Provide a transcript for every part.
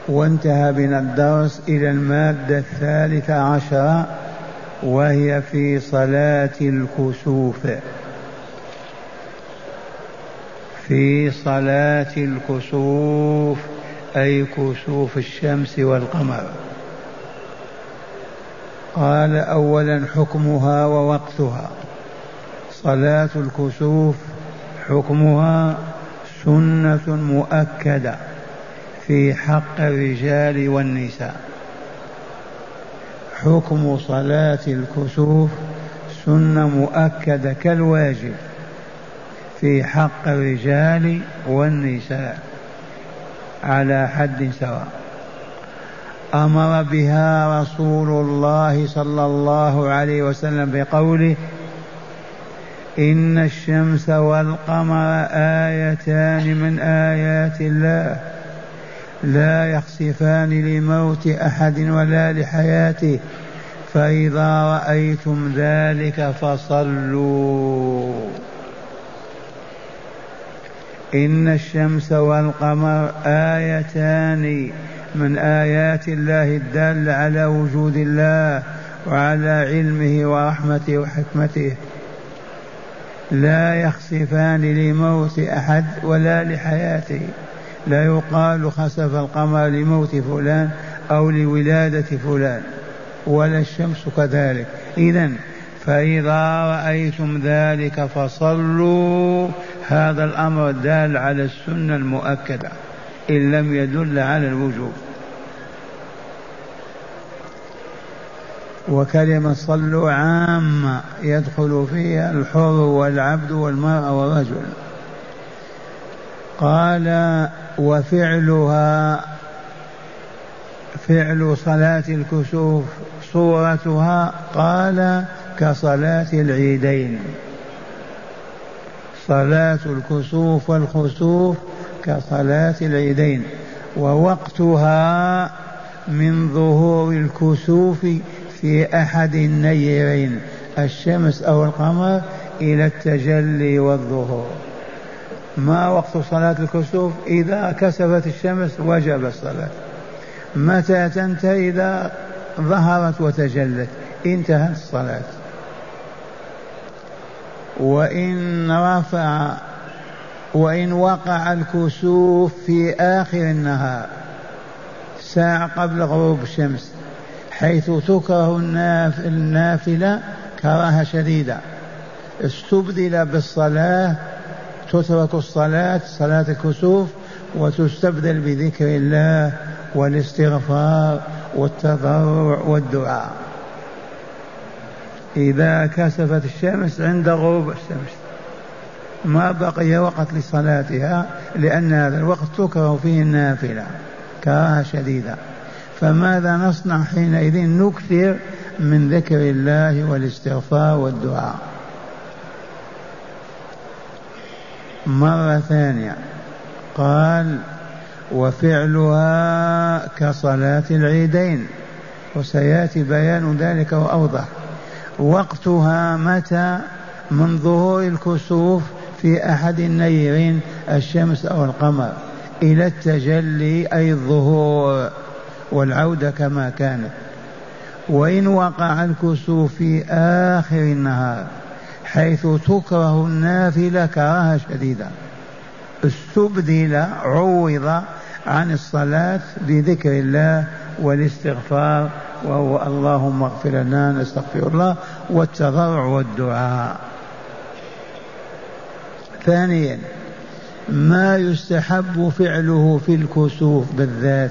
وانتهى بنا الدرس إلى المادة 13 وهي في صلاة الكسوف. في صلاة الكسوف أي كسوف الشمس والقمر. قال أولا حكمها ووقتها. صلاة الكسوف حكمها سنة مؤكدة في حق الرجال والنساء. حكم صلاة الكسوف سنة مؤكدة كالواجب في حق الرجال والنساء على حد سواء. أمر بها رسول الله صلى الله عليه وسلم بقوله: إن الشمس والقمر آيتان من آيات الله لا يخسفان لموت أحد ولا لحياته، فإذا رأيتم ذلك فصلوا. إن الشمس والقمر آيتان من آيات الله الدالة على وجود الله وعلى علمه ورحمته وحكمته، لا يخسفان لموت أحد ولا لحياته. لا يقال خسف القمر لموت فلان أو لولادة فلان، ولا الشمس كذلك. إذن فإذا رأيتم ذلك فصلوا. هذا الأمر دال على السنة المؤكدة إن لم يدل على الوجوب. وكلمة صلوا عامة يدخل فيها الحر والعبد والمرأة والرجل. قال: وفعلها، فعل صلاة الكسوف صورتها، قال: كصلاة العيدين. صلاة الكسوف والخسوف كصلاة العيدين. ووقتها من ظهور الكسوف في أحد النيرين، الشمس أو القمر، إلى التجلي والظهور. ما وقت صلاة الكسوف؟ إذا كسفت الشمس وجب الصلاة. متى تنتهي؟ إذا ظهرت وتجلت انتهت الصلاة. وإن وقع الكسوف في آخر النهار ساعة قبل غروب الشمس، حيث تكره النافلة كراهة شديدة، استبدل بالصلاة، تترك الصلاة، صلاة الكسوف، وتستبدل بذكر الله والاستغفار والتضرع والدعاء. إذا كسفت الشمس عند غروب الشمس ما بقي وقت لصلاتها، لأن هذا الوقت تكره فيه النافلة كراهة شديدة. فماذا نصنع حينئذ؟ نكثر من ذكر الله والاستغفار والدعاء. مرة ثانية قال: وفعلها كصلاة العيدين، وسيأتي بيان ذلك وأوضح. وقتها متى؟ من ظهور الكسوف في أحد النيرين، الشمس أو القمر، إلى التجلي أي الظهور والعودة كما كانت. وإن وقع الكسوف في آخر النهار حيث تكره النافلة كراهة شديدة، استبدل، عوض عن الصلاة بذكر الله والاستغفار، وهو اللهم اغفر لنا، نستغفر الله، والتضرع والدعاء. ثانيا ما يستحب فعله في الكسوف بالذات.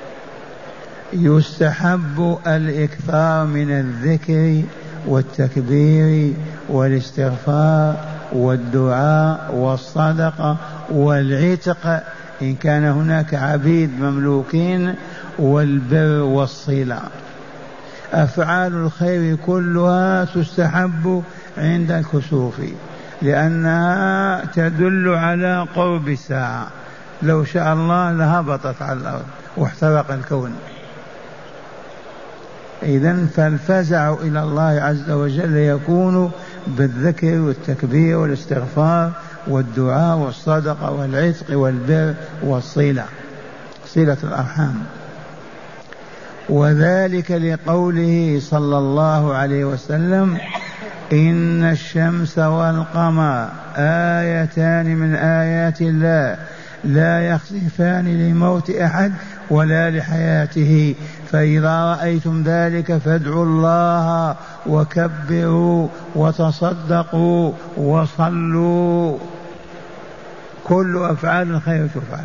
يستحب الإكثار من الذكر والتكبير والاستغفار والدعاء والصدقة والعتق إن كان هناك عبيد مملوكين، والبر والصلة. أفعال الخير كلها تستحب عند الكسوف، لأنها تدل على قرب الساعة. لو شاء الله لهبطت على الأرض واحترق الكون. إذن فالفزع إلى الله عز وجل يكون بالذكر والتكبير والاستغفار والدعاء والصدقة والعتق والبر والصلة، صلة الأرحام. وذلك لقوله صلى الله عليه وسلم إن الشمس والقمر آيتان من آيات الله لا يخسفان لموت أحد ولا لحياته، فإذا رأيتم ذلك فادعوا الله وكبروا وتصدقوا وصلوا، كل أفعال الخير تفعل.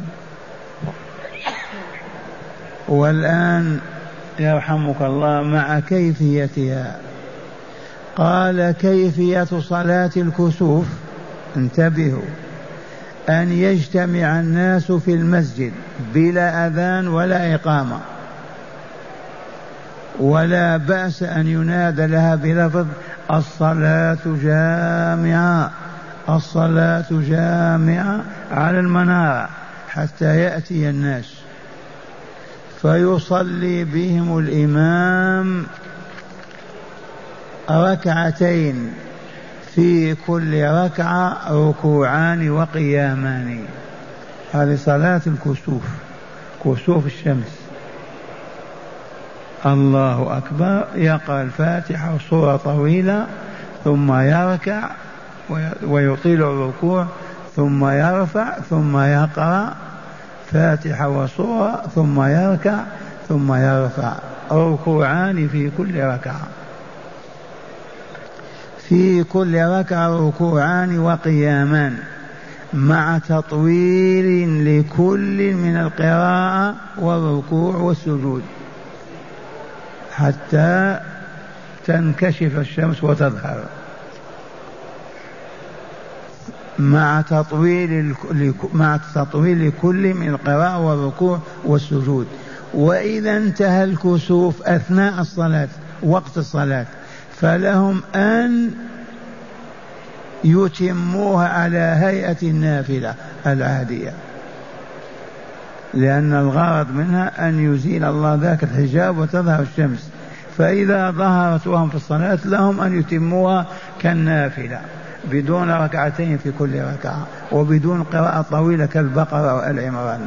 والآن يرحمك الله مع كيفيتها. قال كيفية صلاة الكسوف، انتبهوا، أن يجتمع الناس في المسجد بلا أذان ولا إقامة، ولا بأس أن ينادى لها بلفظ الصلاة جامعة، الصلاة جامعة على المنارة حتى يأتي الناس، فيصلي بهم الإمام ركعتين، في كل ركعة ركوعان وقيامان. هذه صلاة الكسوف، كسوف الشمس. الله أكبر، يقرأ الفاتحة وصورة طويلة، ثم يركع ويطيل الركوع، ثم يرفع، ثم يقرأ فاتحة وصورة، ثم يركع ثم يرفع، ركوعان في كل ركعة، في كل ركعة ركوعان وقيامان، مع تطويل لكل من القراءة والركوع والسجود حتى تنكشف الشمس وتظهر، مع تطويل لكل من القراءة والركوع والسجود. وإذا انتهى الكسوف أثناء الصلاة وقت الصلاة فلهم أن يتموها على هيئة النافلة العادية، لأن الغرض منها أن يزيل الله ذاك الحجاب وتظهر الشمس، فإذا ظهرت وهم في الصلاة لهم أن يتموها كالنافلة بدون ركعتين في كل ركعة، وبدون قراءة طويلة كالبقرة أو آل عمران.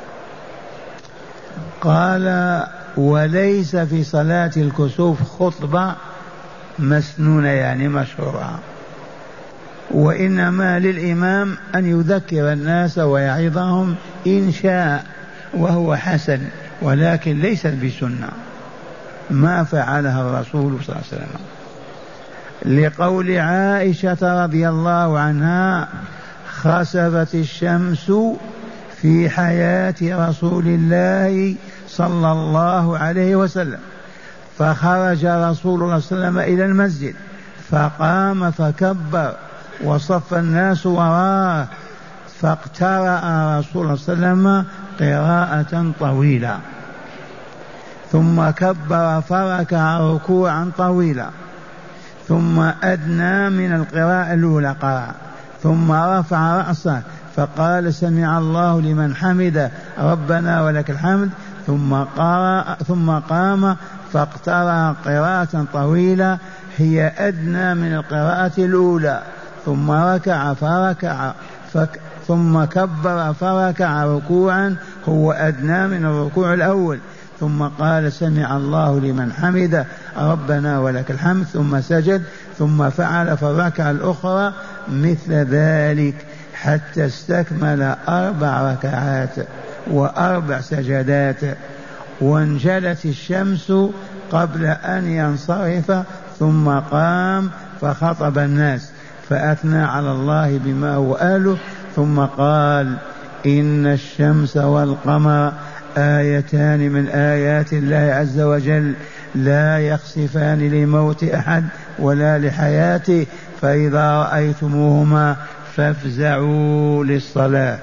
قال وليس في صلاة الكسوف خطبة مسنونة يعني مشروعة، وإنما للإمام أن يذكر الناس ويعظهم إن شاء، وهو حسن، ولكن ليست بسنة، ما فعلها الرسول صلى الله عليه وسلم، لقول عائشة رضي الله عنها خسفت الشمس في حياة رسول الله صلى الله عليه وسلم، فخرج رسول الله صلى الله عليه وسلم إلى المسجد فقام فكبر وصف الناس وراءه، فاقترأ رسول الله صلى الله عليه وسلم قراءة طويلة، ثم كبر فركع ركوعا طويلا، ثم أدنى من القراءة الأولى قرأ، ثم رفع رأسه فقال سمع الله لمن حمده ربنا ولك الحمد، ثم قام فاقترأ قراءة طويلة هي أدنى من القراءة الأولى، ثم ركع فركع ثم كبر فركع ركوعا هو أدنى من الركوع الأول، ثم قال سمع الله لمن حمده ربنا ولك الحمد، ثم سجد، ثم فعل في الركعة الأخرى مثل ذلك حتى استكمل 4 ركعات و4 سجدات، وانجلت الشمس قبل أن ينصرف، ثم قام فخطب الناس فأثنى على الله بما هو أهله، ثم قال إن الشمس والقمر آيتان من آيات الله عز وجل لا يخسفان لموت أحد ولا لحياته، فإذا رأيتموهما فافزعوا للصلاة،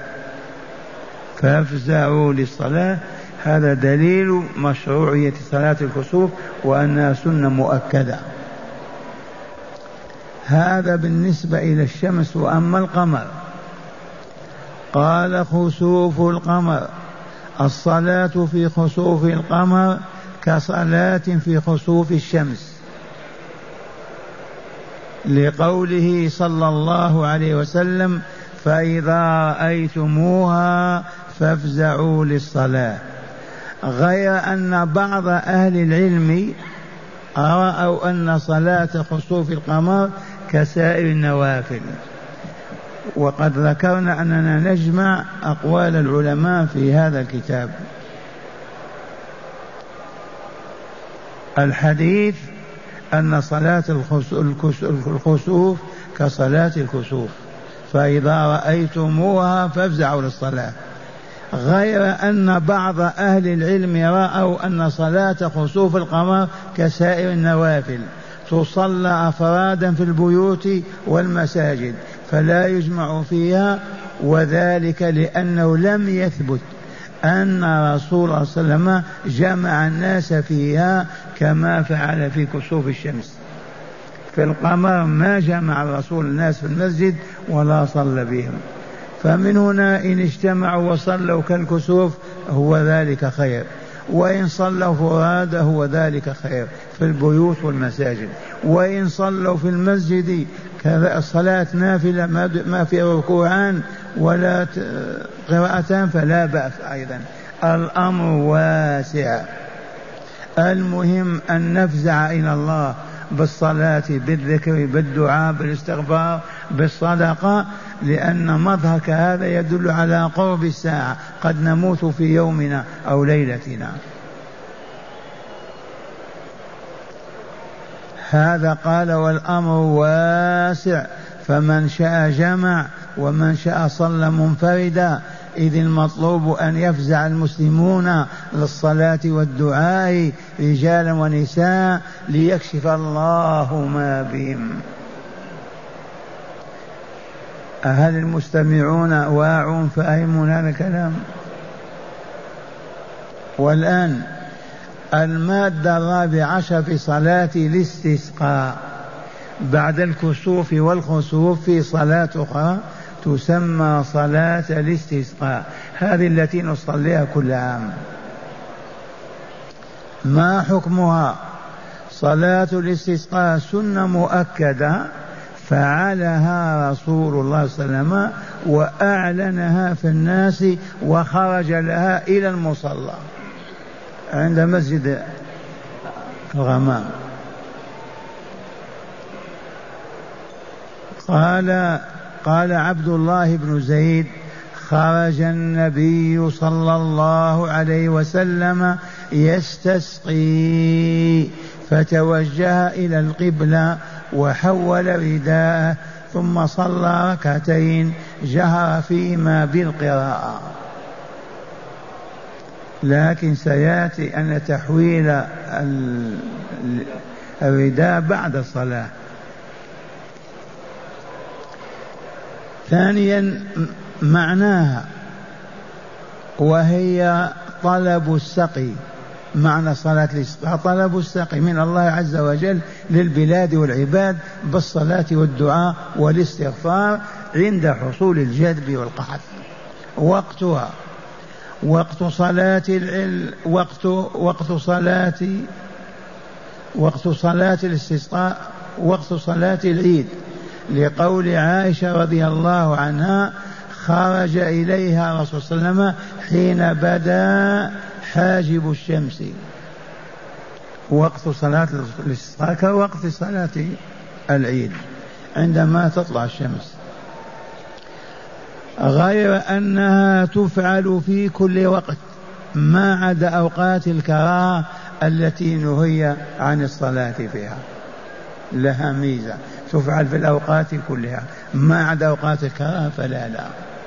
فافزعوا للصلاة. هذا دليل مشروعية صلاة الكسوف وأنها سنة مؤكدة. هذا بالنسبة إلى الشمس. وأما القمر قال خسوف القمر، الصلاة في خسوف القمر كصلاة في خسوف الشمس، لقوله صلى الله عليه وسلم فإذا رأيتموها فافزعوا للصلاة، غير أن بعض أهل العلم رأوا أن صلاة خسوف القمر كسائر النوافل، وقد ذكرنا أننا نجمع أقوال العلماء في هذا الكتاب. الحديث أن صلاة الخسوف كصلاة الكسوف، فإذا رأيتموها فافزعوا للصلاة. غير أن بعض أهل العلم رأوا أن صلاة خسوف القمر كسائر النوافل، تصلى أفرادا في البيوت والمساجد فلا يجمع فيها، وذلك لأنه لم يثبت أن رسول الله صلى الله عليه وسلم جمع الناس فيها كما فعل في كسوف الشمس. في القمر ما جمع الرسول الناس في المسجد ولا صلى بهم، فمن هنا إن اجتمعوا وصلوا كالكسوف هو ذلك خير، وإن صلوا فرادى هو ذلك خير في البيوت والمساجد، وإن صلوا في المسجد صلاة نافلة ما في ركوعان ولا قراءتان فلا بأس أيضا. الأمر واسع، المهم أن نفزع إلى الله بالصلاة بالذكر بالدعاء بالاستغفار بالصدقة، لأن مضحك هذا يدل على قرب الساعة، قد نموت في يومنا أو ليلتنا. هذا قال والأمر واسع، فمن شاء جمع ومن شاء صلى منفردا، إذ المطلوب أن يفزع المسلمون للصلاة والدعاء رجالا ونساء ليكشف الله ما بهم. هل المستمعون واعون فاهمون هذا الكلام؟ والآن المادة 14 في صلاة الاستسقاء، بعد الكسوف والخسوف في صلاة أخرى تسمى صلاة الاستسقاء، هذه التي نصليها كل عام. ما حكمها؟ صلاة الاستسقاء سنة مؤكدة فعلها رسول الله صلى الله عليه وسلم وأعلنها في الناس وخرج لها إلى المصلى عند مسجد الغمام. قال عبد الله بن زيد: خرج النبي صلى الله عليه وسلم يستسقي فتوجه إلى القبلة وحول رداءه ثم صلى ركعتين جهر فيما بالقراءة. لكن سيأتي أن تحويل الرداء بعد الصلاة. ثانيا معناها وهي طلب السقي، معنى صلاة الاستسقاء طلب السقي من الله عز وجل للبلاد والعباد بالصلاة والدعاء والاستغفار عند حصول الجدب والقحط. وقتها وقت صلاة وقت صلاة الاستسقاء وقت صلاة العيد، لقول عائشة رضي الله عنها: خرج إليها رسول صلى الله عليه وسلم حين بدا حاجب الشمس. وقت صلاة الاستسقاء كوقت صلاة العيد عندما تطلع الشمس، غير أنها تفعل في كل وقت ما عدا أوقات الكراهة التي نهي عن الصلاة فيها، لها ميزة تفعل في الأوقات كلها، ما عدا أوقات الكراهة فلا لا.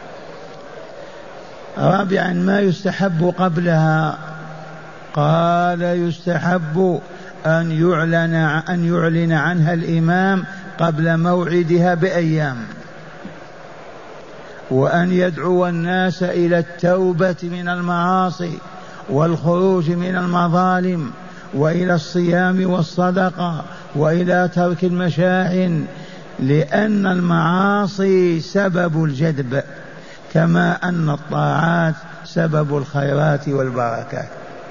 رابعا ما يستحب قبلها، قال: يستحب أن يعلن عنها الإمام قبل موعدها بأيام، وأن يدعو الناس إلى التوبة من المعاصي والخروج من المظالم وإلى الصيام والصدقة وإلى ترك المشاحن، لأن المعاصي سبب الجدب كما أن الطاعات سبب الخيرات والبركات.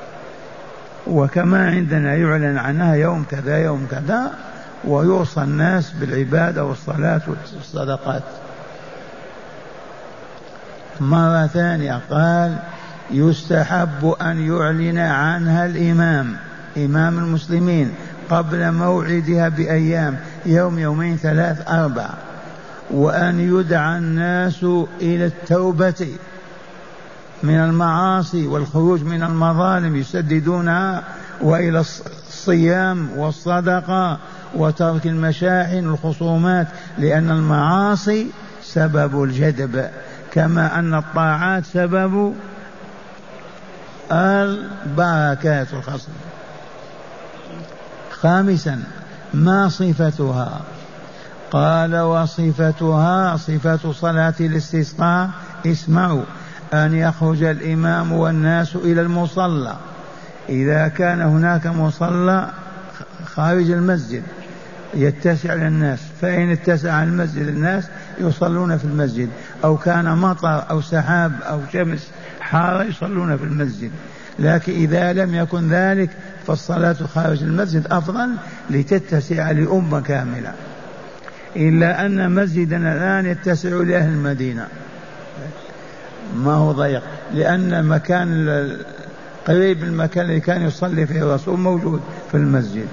وكما عندنا يعلن عنها يوم كذا يوم كذا، ويوصى الناس بالعبادة والصلاة والصدقات. مرة ثانية قال: يستحب أن يعلن عنها الإمام، إمام المسلمين، قبل موعدها بأيام، يوم يومين ثلاث أربع، وأن يدعى الناس إلى التوبة من المعاصي والخروج من المظالم يسددونها، وإلى الصيام والصدقة وترك المشاحن والخصومات، لأن المعاصي سبب الجدب كما أن الطاعات سبب البركات والخصم. خامسا ما صفتها؟ قال وصفتها صفة صلاة الاستسقاء، اسمعوا، أن يخرج الإمام والناس إلى المصلى، إذا كان هناك مصلى خارج المسجد يتسع للناس، فإن اتسع المسجد الناس يصلون في المسجد، أو كان مطر أو سحاب أو شمس حارة يصلون في المسجد. لكن إذا لم يكن ذلك فالصلاة خارج المسجد أفضل لتتسع لأمة كاملة، إلا أن مسجدنا الآن يتسع لأهل المدينة، ما هو ضيق، لأن مكان قريب من المكان اللي كان يصلي فيه الرسول موجود في المسجد.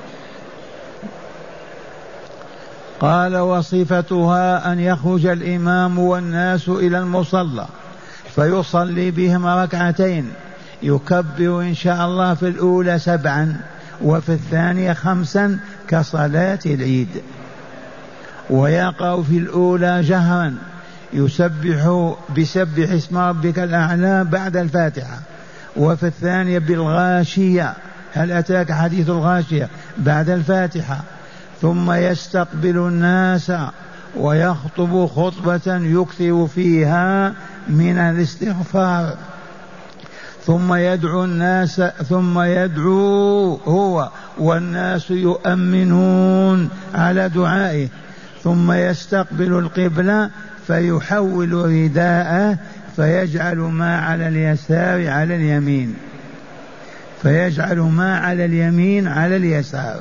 قال وصفتها أن يخرج الإمام والناس إلى المصلى فيصلي بهم ركعتين، يكبر إن شاء الله في الأولى 7 وفي الثانية 5 كصلاة العيد، ويقرأ في الأولى جهرا يسبح بسبح اسم ربك الأعلى بعد الفاتحة، وفي الثانية بالغاشية، هل أتاك حديث الغاشية، بعد الفاتحة، ثم يستقبل الناس ويخطب خطبة يكثر فيها من الاستغفار، ثم يدعو الناس، ثم يدعو هو والناس يؤمنون على دعائه، ثم يستقبل القبلة فيحول رداءه فيجعل ما على اليسار على اليمين، فيجعل ما على اليمين على اليسار،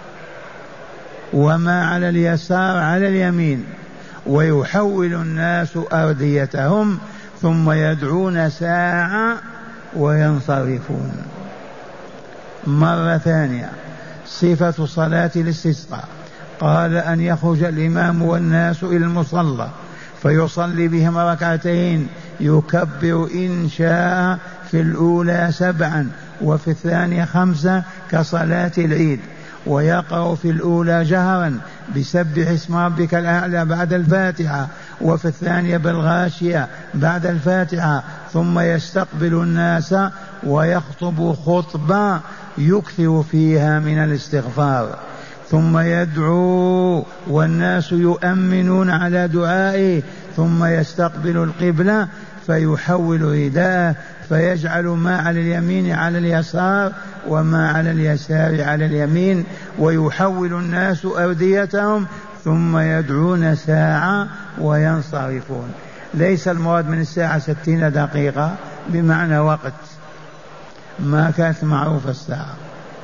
وما على اليسار على اليمين، ويحول الناس أرديتهم، ثم يدعون ساعة وينصرفون. مرة ثانية صفة صلاة الاستسقاء، قال أن يخرج الإمام والناس إلى المصلى فيصلي بهم ركعتين، يكبر إن شاء في الأولى 7 وفي الثانية 5 كصلاة العيد، ويقرأ في الأولى جهرا بسبح اسم ربك الأعلى بعد الفاتحة، وفي الثانية بالغاشية بعد الفاتحة، ثم يستقبل الناس ويخطب خطبة يكثر فيها من الاستغفار، ثم يدعو والناس يؤمنون على دعائه، ثم يستقبل القبلة فيحول رداءه فيجعل ما على اليمين على اليسار وما على اليسار على اليمين، ويحول الناس أرديتهم، ثم يدعون ساعة وينصرفون. ليس المراد من الساعة 60 دقيقة بمعنى وقت، ما كانت معروفة الساعة.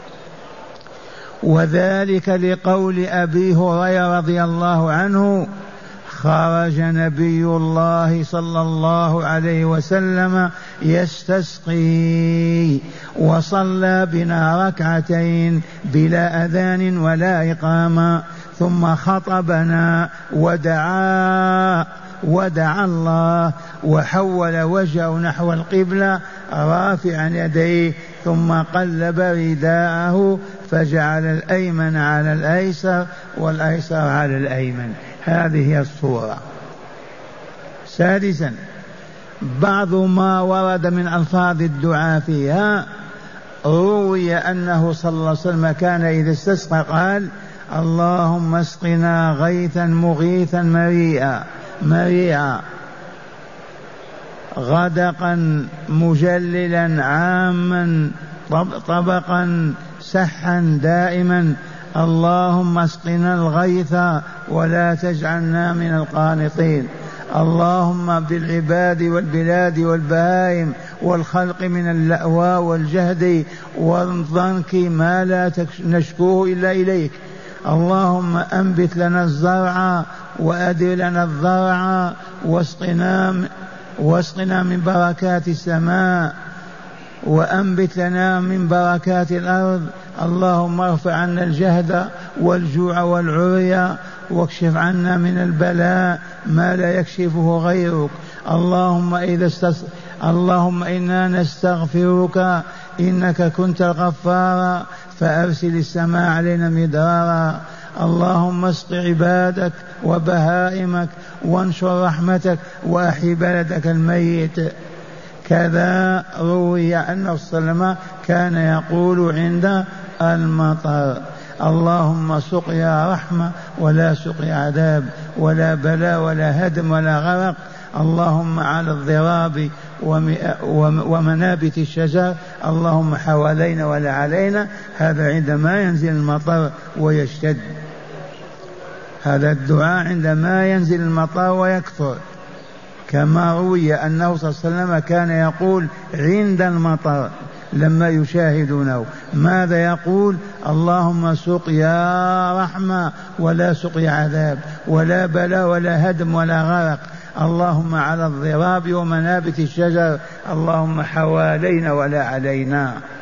وذلك لقول أبي هريرة رضي الله عنه: خرج نبي الله صلى الله عليه وسلم يستسقي وصلى بنا ركعتين بلا أذان ولا إقامة، ثم خطبنا ودعا الله وحول وجهه نحو القبلة رافعا يديه، ثم قلب رداءه فجعل الأيمن على الأيسر والأيسر على الأيمن. هذه هي الصورة. سادسا بعض ما ورد من ألفاظ الدعاء فيها، روي أنه صلى الله عليه وسلم كان إذا استسقى قال: اللهم اسقنا غيثا مغيثا مريعا غدقا مجللا عاما طبقا سحا دائما، اللهم اسقنا الغيث ولا تجعلنا من القانطين، اللهم بالعباد والبلاد والبهائم والخلق من اللأواء والجهد والضنك ما لا نشكوه إلا إليك، اللهم أنبت لنا الزرع وأدر لنا الضرع واسقنا واسقنا من بركات السماء وأنبت لنا من بركات الأرض. اللهم ارفع عنا الجهد والجوع والعري واكشف عنا من البلاء ما لا يكشفه غيرك. اللهم إنا نستغفرك إنك كنت الغفار فأرسل السماء علينا مدرارا. اللهم اسق عبادك وبهائمك وانشر رحمتك وأحي بلدك الميت. كذا روي أنه صلى الله عليه وسلم كان يقول عند المطر: اللهم سقيا رحمة ولا سقيا عذاب ولا بلاء ولا هدم ولا غرق. اللهم على الضراب ومنابت الشجر اللهم حوالينا ولا علينا. هذا عندما ينزل المطر ويشتد، هذا الدعاء عندما ينزل المطر ويكثر، كما روي أنه صلى الله عليه وسلم كان يقول عند المطر لما يشاهدونه ماذا يقول؟ اللهم سقيا رحمة ولا سقيا عذاب ولا بلاء ولا هدم ولا غرق. اللهم على الضراب ومنابت الشجر اللهم حوالينا ولا علينا.